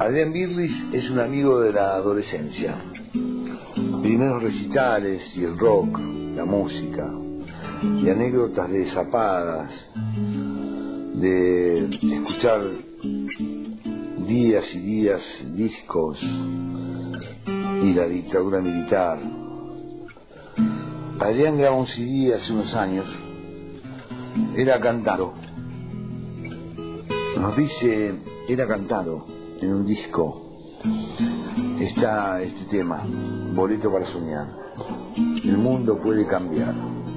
Adrián Birris es un amigo de la adolescencia. Primeros recitales y el rock, la música, y anécdotas de zapadas, de escuchar días y días discos y la dictadura militar. Adrián grabó un CD hace unos años, era cantado. Nos dice, era cantado en un disco. Está este tema, Boleto para soñar. El mundo puede cambiar.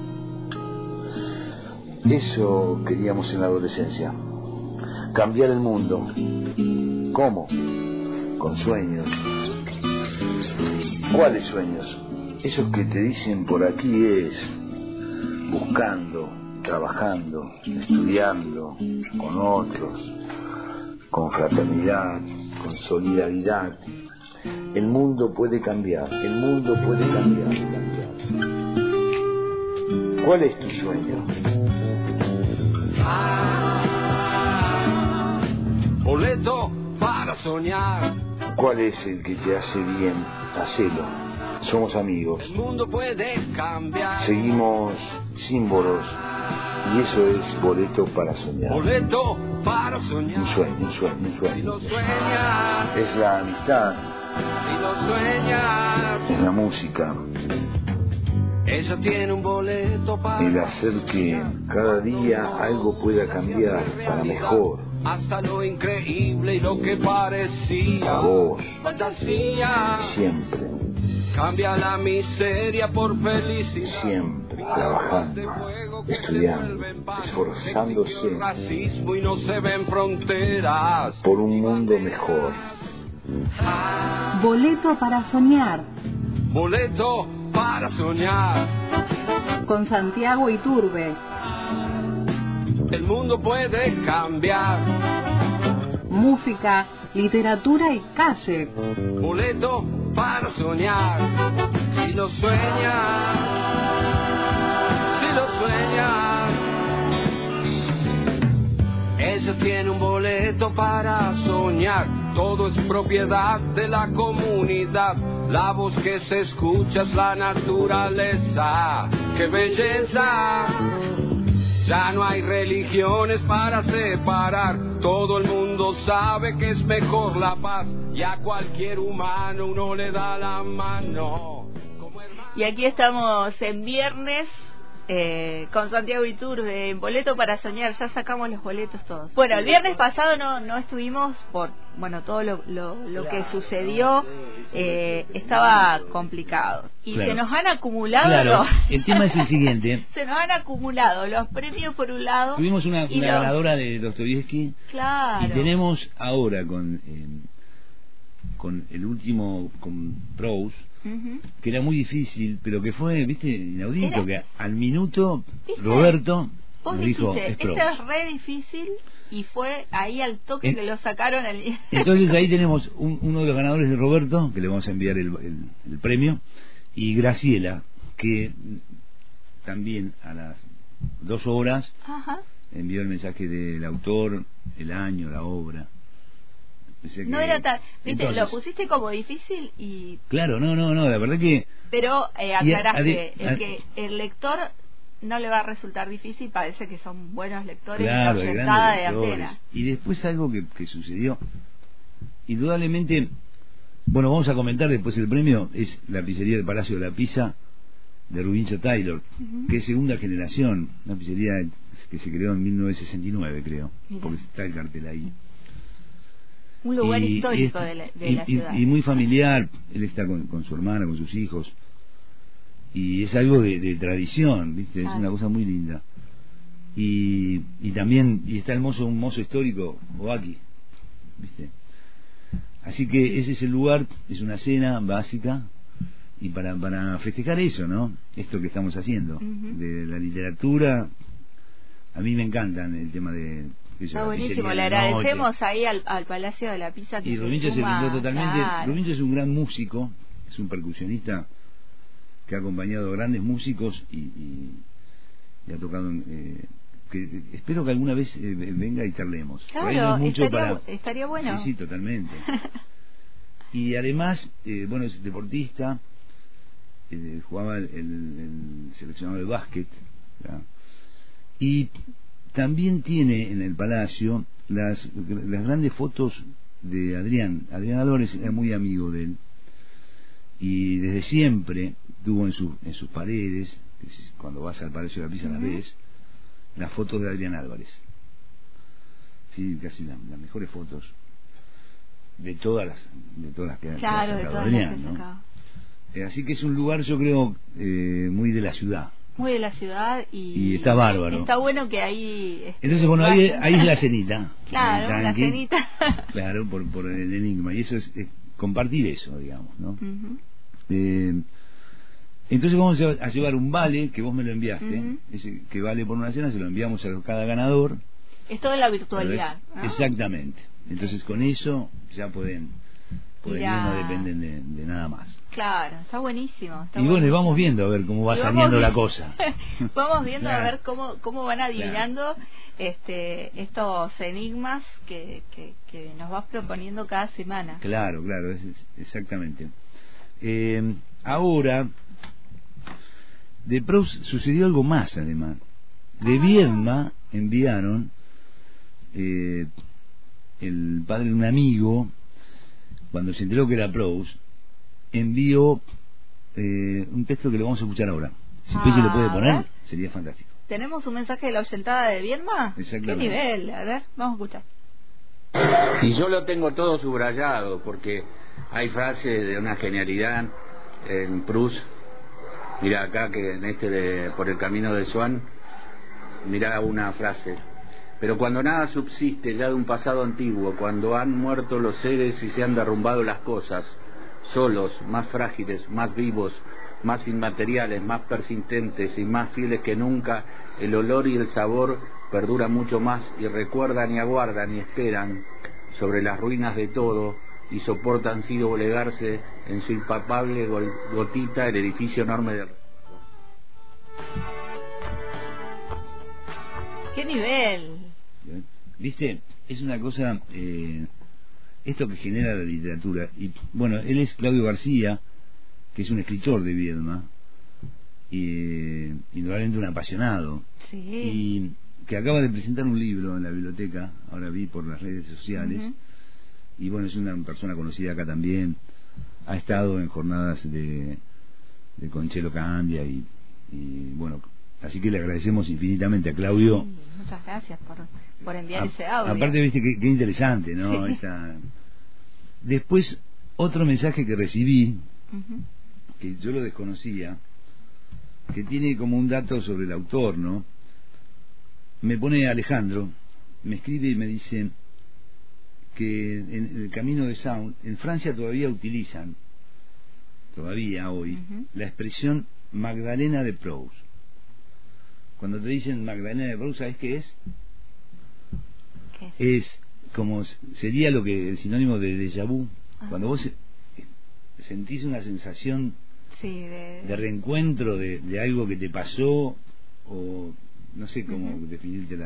Eso queríamos en la adolescencia. Cambiar el mundo. ¿Cómo? Con sueños. ¿Cuáles sueños? Esos que te dicen por aquí es buscando, trabajando, estudiando, con otros, con fraternidad, con solidaridad. El mundo puede cambiar, el mundo puede cambiar. ¿Cuál es tu sueño? Boleto para soñar. ¿Cuál es el que te hace bien? Hacelo. Somos amigos. El mundo puede cambiar. Seguimos símbolos y eso es boleto para soñar. Boleto para soñar. Un sueño, un sueño, un sueño. Si lo sueñas. Es la amistad. Si lo sueñas. Es la música. Ella tiene un boleto para El hacer que cada día algo pueda cambiar para mejor. Hasta lo increíble y lo que parecía A vos. Fantasía. Siempre. Cambia la miseria por felicidad. Siempre trabajando, estudiando, esforzándose racismo y no se ven fronteras por un mundo mejor. Boleto para soñar. Boleto para soñar. Con Santiago Iturbe. El mundo puede cambiar. Música, literatura y calle. Boleto para soñar. Si lo sueñas, si lo sueñas. Ella tiene un boleto para soñar. Todo es propiedad de la comunidad. La voz que se escucha es la naturaleza. ¡Qué belleza! Ya no hay religiones para separar. Todo el mundo sabe que es mejor la paz. Y a cualquier humano uno le da la mano. Y aquí estamos en viernes con Santiago Iturbe, boleto para soñar. Ya sacamos los boletos todos. Bueno, el viernes pasado no estuvimos por todo lo que sucedió. Estaba complicado y claro. Se nos han acumulado el tema es el siguiente. Se nos han acumulado los premios por un lado. Tuvimos una ganadora de Dostoyevsky. Claro. Y tenemos ahora con el último, con Proust, que era muy difícil, pero que fue, inaudito, que al minuto Roberto nos dijo, es Proust. Esto es re difícil y fue ahí al toque que lo sacaron. Entonces ahí tenemos uno de los ganadores de Roberto, que le vamos a enviar el premio, y Graciela, que también a las 2 horas envió el mensaje del autor, el año, la obra. No era tan... Entonces, lo pusiste como difícil y... Claro, no, la verdad que... Pero aclaraste, que el lector no le va a resultar difícil, parece que son buenos lectores, claro, de Atenas. Y después algo que sucedió, indudablemente, vamos a comentar después el premio, es la pizzería del Palacio de la Pizza, de Rubincho Taylor, que es segunda generación, una pizzería que se creó en 1969, creo. Mira. Porque está el cartel ahí. Un lugar histórico de la ciudad. Y muy familiar. Él está con su hermana, con sus hijos, y es algo de tradición, ¿viste? Es una cosa muy linda. Y también está un mozo histórico, Oaki, ¿viste? Así que ese es el lugar, es una cena básica, y para festejar eso, ¿no? Esto que estamos haciendo, de la literatura. A mí me encantan el tema de... Está buenísimo, le agradecemos ahí al Palacio de la Pizza. Y Rubincho se pintó totalmente. Claro. Rubincho es un gran músico, es un percusionista que ha acompañado a grandes músicos y ha tocado que espero que alguna vez venga y charlemos. Claro, no es mucho estaría bueno. Sí, totalmente. Y además, bueno, es deportista, jugaba el seleccionado de básquet, ¿verdad? Y también tiene en el Palacio las grandes fotos de Adrián Álvarez. Era muy amigo de él y desde siempre tuvo en sus paredes, que cuando vas al Palacio de la Pisa las ves, las fotos de Adrián Álvarez. Sí, casi las mejores fotos de todas las que ha sacado Adrián, ¿no? Así que es un lugar, yo creo, muy de la ciudad. Muy de la ciudad y está bárbaro. Está bueno que ahí... Entonces, bueno, ahí es la cenita. Claro, la cenita. Claro, por el enigma. Y eso es compartir eso, digamos, ¿no? Entonces vamos a llevar un vale que vos me lo enviaste, ese que vale por una cena, se lo enviamos a cada ganador. Es toda la virtualidad, ¿no? Exactamente. Entonces con eso ya pueden ir, no dependen de nada más. Claro, está buenísimo. Y bueno, y vamos viendo a ver cómo va saliendo la cosa. Vamos viendo claro. A ver cómo van adivinando estos enigmas que nos vas proponiendo cada semana. Claro, exactamente. Ahora, de Proust sucedió algo más, además. De Viedma enviaron el padre de un amigo, cuando se enteró que era Proust, envió un texto que le vamos a escuchar ahora. Si Pelle lo puede poner, sería fantástico. ¿Tenemos un mensaje de la oyentada de Viedma? Exactamente. ¿Qué nivel? A ver, vamos a escuchar. Y yo lo tengo todo subrayado, porque hay frases de una genialidad en Proust. Mira acá, que en por el camino de Swann, mira una frase: pero cuando nada subsiste ya de un pasado antiguo, cuando han muerto los seres y se han derrumbado las cosas, solos, más frágiles, más vivos, más inmateriales, más persistentes y más fieles que nunca, el olor y el sabor perduran mucho más y recuerdan y aguardan y esperan sobre las ruinas de todo y soportan sin doblegarse en su impalpable gotita el edificio enorme de... ¡Qué nivel! ¿Viste? Es una cosa, esto que genera la literatura. Y bueno, él es Claudio García, que es un escritor de Viedma, y indudablemente un apasionado. Sí. Y que acaba de presentar un libro en la biblioteca, ahora vi por las redes sociales, y bueno, es una persona conocida acá también, ha estado en jornadas de Conchelo Candia y bueno, así que le agradecemos infinitamente a Claudio. Sí, muchas gracias por enviar ese audio. Aparte, viste qué interesante, ¿no? Sí. Después, otro mensaje que recibí, que yo lo desconocía, que tiene como un dato sobre el autor, ¿no? Me pone Alejandro, me escribe y me dice que en el camino de Sound, en Francia todavía utilizan, todavía hoy, la expresión Magdalena de Proust. Cuando te dicen Magdalena de Proust, ¿sabes qué es? ¿Qué? Es como sería lo que el sinónimo de déjà vu. Cuando vos sentís una sensación de reencuentro de algo que te pasó, o no sé cómo definirte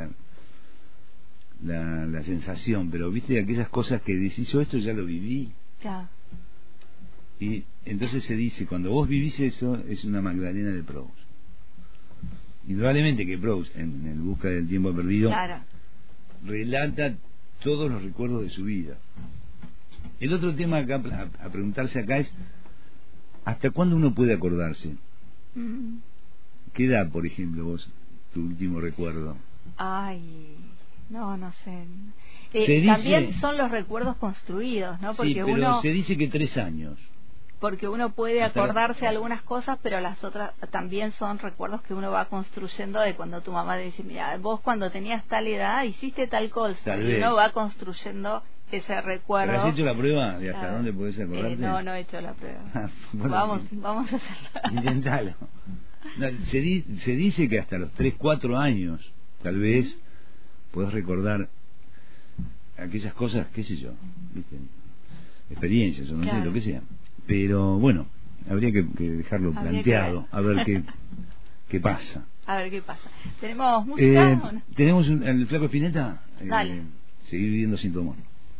la sensación, pero viste aquellas cosas que decís, yo esto ya lo viví. Ya. Y entonces se dice, cuando vos vivís eso, es una Magdalena de Proust. Indudablemente que Proust, en el Busca del Tiempo Perdido, relata todos los recuerdos de su vida. El otro tema acá a preguntarse acá es, ¿hasta cuándo uno puede acordarse? ¿Qué edad, por ejemplo, vos, tu último recuerdo? Ay, no sé. También son los recuerdos construidos, ¿no? Porque sí, pero se dice que 3 años. Porque uno puede acordarse algunas cosas, pero las otras también son recuerdos que uno va construyendo de cuando tu mamá dice, mira, vos cuando tenías tal edad hiciste tal cosa, y uno va construyendo ese recuerdo. ¿Pero has hecho la prueba de hasta dónde podés acordarte? No he hecho la prueba. Bueno, vamos a hacerla. Intentalo. No, se dice que hasta los 3, 4 años tal vez podés recordar aquellas cosas, qué sé yo, ¿viste? Experiencias o no sé, lo que sea. Pero bueno, habría que dejarlo planteado, a ver ¿Qué pasa? A ver qué pasa. ¿Tenemos música o no? ¿Tenemos el Flaco Spinetta? Dale. Seguir viviendo sin tu amor.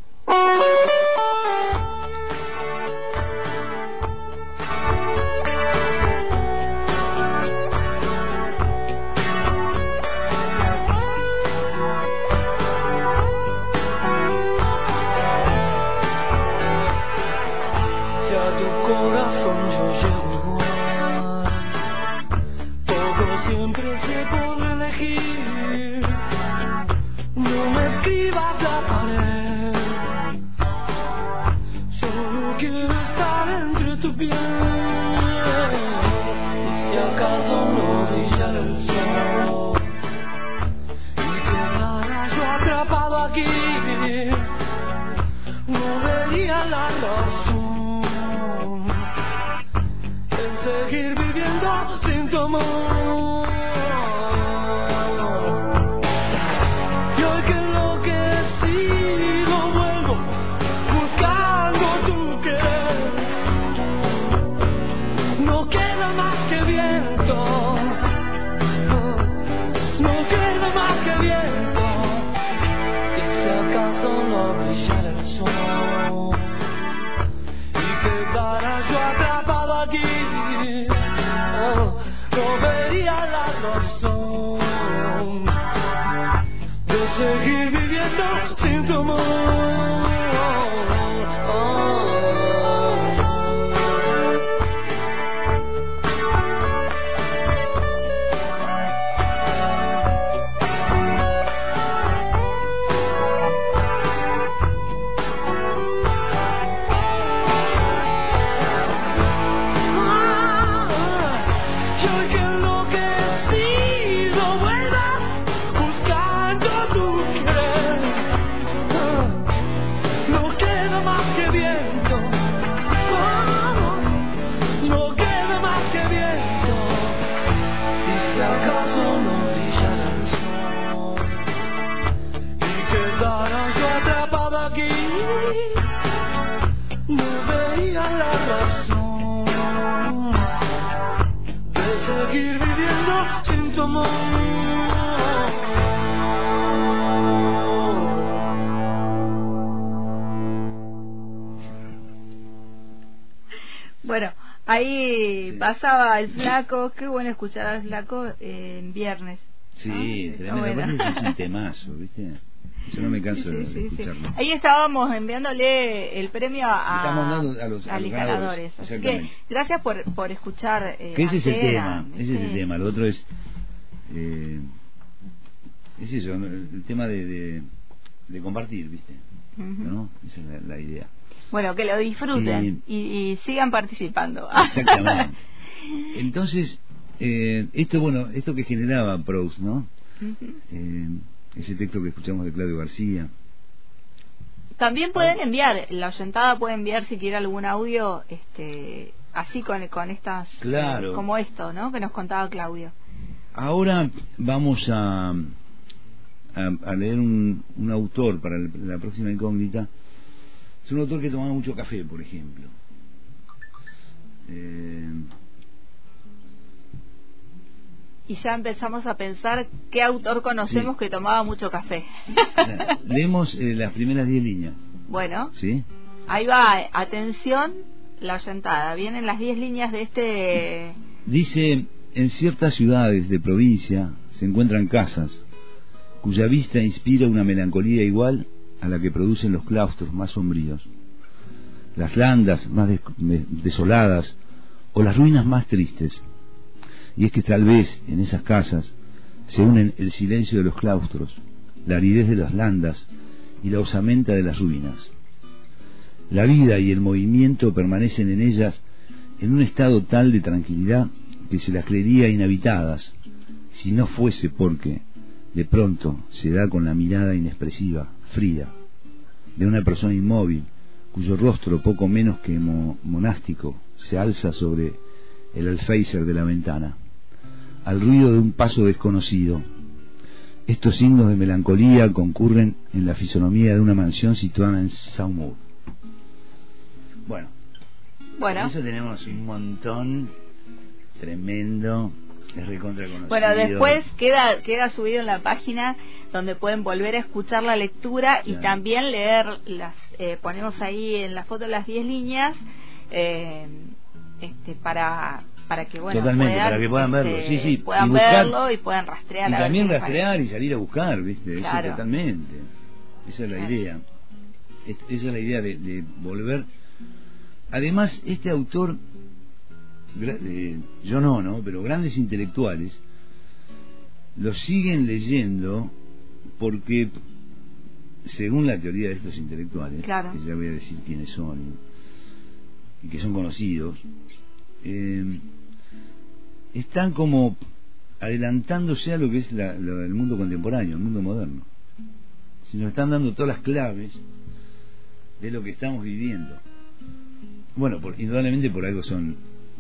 Bueno, ahí pasaba el Flaco. Qué bueno escuchar al Flaco en viernes. Sí, tremendo. Bueno. Es un temazo, ¿viste? Yo no me canso de escucharlo. Sí. Ahí estábamos enviándole el premio a los ganadores. Así que gracias por escuchar. Que ese es el tema. Ese es el tema. Lo otro es eso, el tema de compartir, ¿viste? ¿No? Esa es la idea. Bueno, que lo disfruten y sigan participando. Exactamente. Entonces, esto que generaba Proust, ¿no? Ese texto que escuchamos de Claudio García. También pueden enviar, la oyentada puede enviar si quiere algún audio, así con estas, claro. Como esto, ¿no? Que nos contaba Claudio. Ahora vamos a leer un autor para la próxima incógnita. Es un autor que tomaba mucho café, por ejemplo. Y ya empezamos a pensar qué autor conocemos que tomaba mucho café. Leemos las primeras 10 líneas. Bueno, ¿sí? Ahí va, atención, la oyentada. Vienen las 10 líneas de este... Dice, en ciertas ciudades de provincia se encuentran casas cuya vista inspira una melancolía igual a la que producen los claustros más sombríos, las landas más desoladas o las ruinas más tristes. Y es que tal vez en esas casas se unen el silencio de los claustros, la aridez de las landas y la osamenta de las ruinas. La vida y el movimiento permanecen en ellas en un estado tal de tranquilidad que se las creería inhabitadas, si no fuese porque de pronto se da con la mirada inexpresiva, fría, de una persona inmóvil, cuyo rostro poco menos que monástico se alza sobre el alféizar de la ventana, al ruido de un paso desconocido. Estos signos de melancolía concurren en la fisonomía de una mansión situada en Saumur. Bueno, eso tenemos un montón tremendo Es recontra conocido. Bueno, después queda subido en la página donde pueden volver a escuchar la lectura y también leer ponemos ahí en la foto las 10 líneas para que totalmente, para que puedan verlo, sí, puedan verlo y puedan rastrear. Y también rastrear y salir a buscar, ¿viste? Claro. Eso totalmente. Esa es la idea. Esa es la idea de volver. Además, este autor, yo no, pero grandes intelectuales lo siguen leyendo porque, según la teoría de estos intelectuales, claro, que ya voy a decir quiénes son y que son conocidos, están como adelantándose a lo que es el mundo contemporáneo, el mundo moderno. Si nos están dando todas las claves de lo que estamos viviendo. Bueno, indudablemente por algo son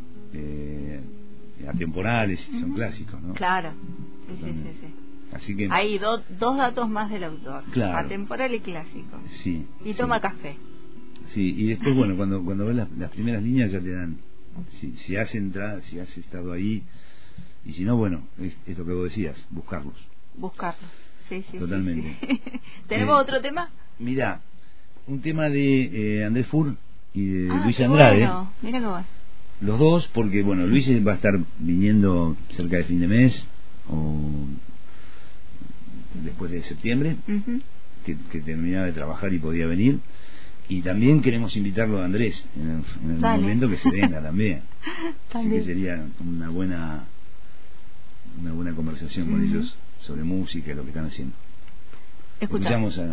atemporales, son clásicos, ¿no? Claro, sí. Así que hay dos datos más del autor, claro, atemporal y clásico. Sí. Y toma café. Sí, y después, bueno, cuando ves las primeras líneas ya te dan, si has entrado, si has estado ahí, y si no, bueno, es lo que vos decías, buscarlos. Sí. Totalmente. Sí. ¿Tenemos otro tema? Mirá, un tema de Andrés Fur y de Luis Andrade. Bueno, mira cómo va. Los dos, porque bueno, Luis va a estar viniendo cerca de fin de mes o después de septiembre, que terminaba de trabajar y podía venir. Y también queremos invitarlo a Andrés en el momento que se venga también. Así que sería una buena conversación con ellos sobre música y lo que están haciendo. Escuchamos a...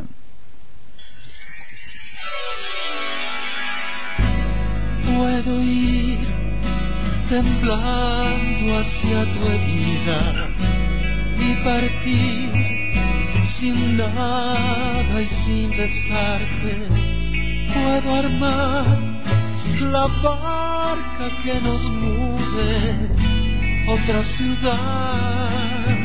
Puedo ir temblando hacia tu herida y partir sin nada y sin besarte. Puedo armar la barca que nos mude a otra ciudad.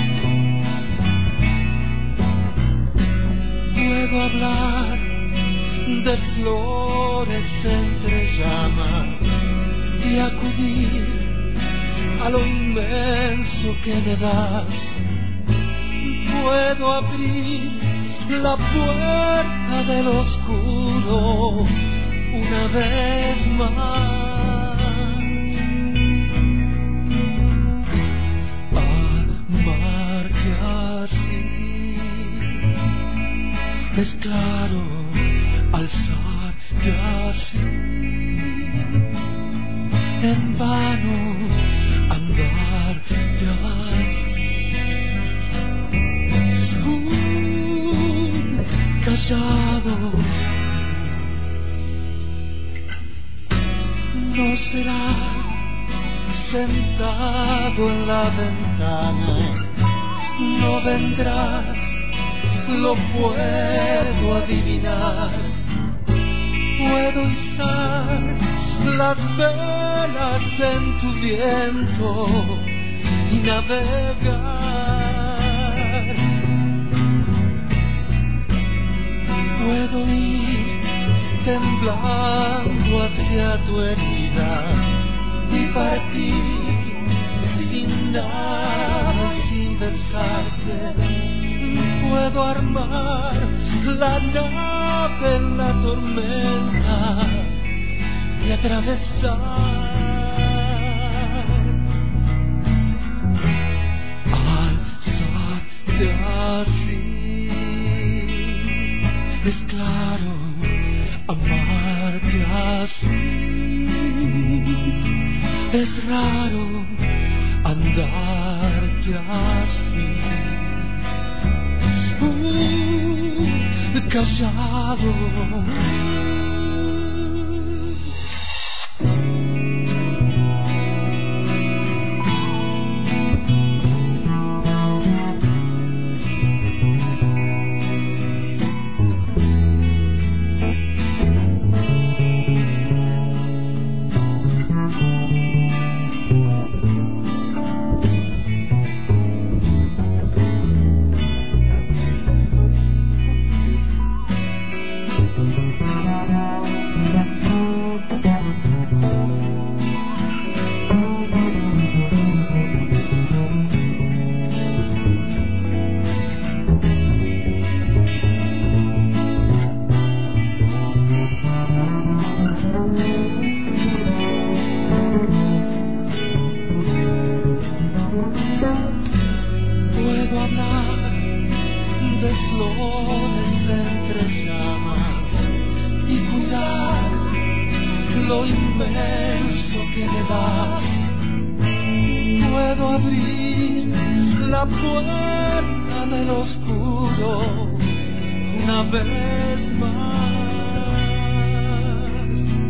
Puedo hablar de flores entre llamas y acudir a lo inmenso que me das. Puedo abrir la puerta del oscuro una vez más. Amarte así es claro, alzarte así en vano, andarte así. Callado no será sentado en la ventana, no vendrás, lo puedo adivinar. Puedo izar las velas en tu viento y navegar. Puedo ir temblando hacia tu herida y partir sin nada, sin besarte. Puedo armar la nave en la tormenta y atravesar. Alzarte así. Es claro, amarte así. Es raro, andarte así. Callado. flores entre llamas y cuidar lo inmenso que me das. Puedo abrir la puerta del oscuro una vez más.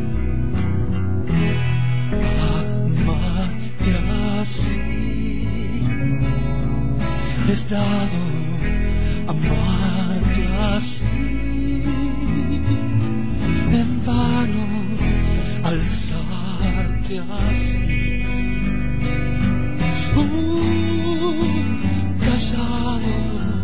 Amarte así es dado, amarte así en vano, alzarte así. Callado.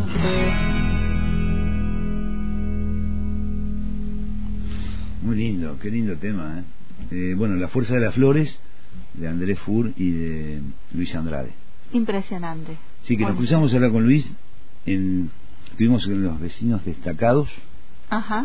Muy lindo, qué lindo tema, ¿eh? Bueno, La Fuerza de las Flores, de Andrés Fur y de Luis Andrade. Impresionante. Sí, que nos cruzamos ahora con Luis, estuvimos en Los Vecinos Destacados. Ajá.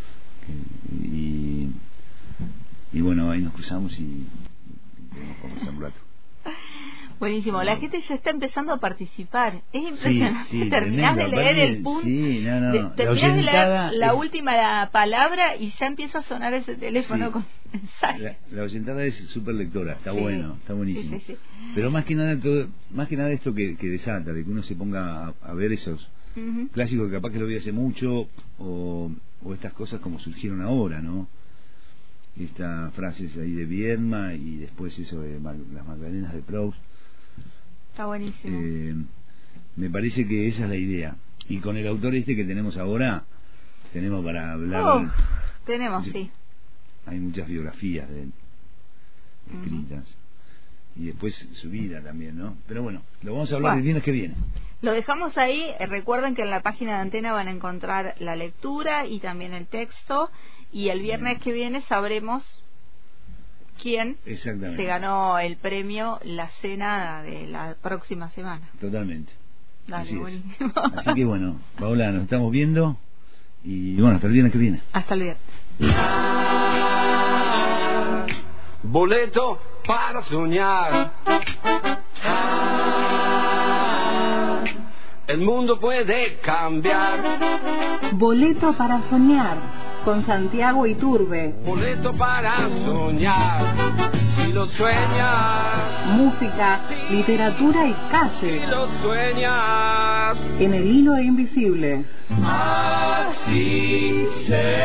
Y bueno, ahí nos cruzamos y pudimos conversar un rato. Buenísimo, la gente ya está empezando a participar. Es impresionante. Sí, Terminás de leer el punto, terminás de leer la última palabra y ya empieza a sonar ese teléfono con mensajes. La oyentada es súper lectora, está bueno, está buenísimo. Sí. Pero más que nada esto que desata, de que uno se ponga a ver esos clásicos que capaz que lo vi hace mucho, o estas cosas como surgieron ahora, ¿no? Estas frases ahí de Viedma y después eso de las Magdalenas de Proust. Está buenísimo. Me parece que esa es la idea. Y con el autor que tenemos ahora, tenemos para hablar. Tenemos, sí. Hay muchas biografías de él escritas. Y después su vida también, ¿no? Pero bueno, lo vamos a hablar el viernes que viene. Lo dejamos ahí. Recuerden que en la página de Antena van a encontrar la lectura y también el texto. Y el viernes que viene sabremos quién se ganó el premio, la cena de la próxima semana. Totalmente. Dale, así buenísimo. Así que bueno, Paola, nos estamos viendo y bueno, hasta el viernes que viene. Hasta el viernes. Boleto para soñar. El mundo puede cambiar. Boleto para soñar, con Santiago Iturbe. Boleto para soñar. Si lo sueñas. Música, literatura y calle. Si lo sueñas. En el hilo invisible. Así será.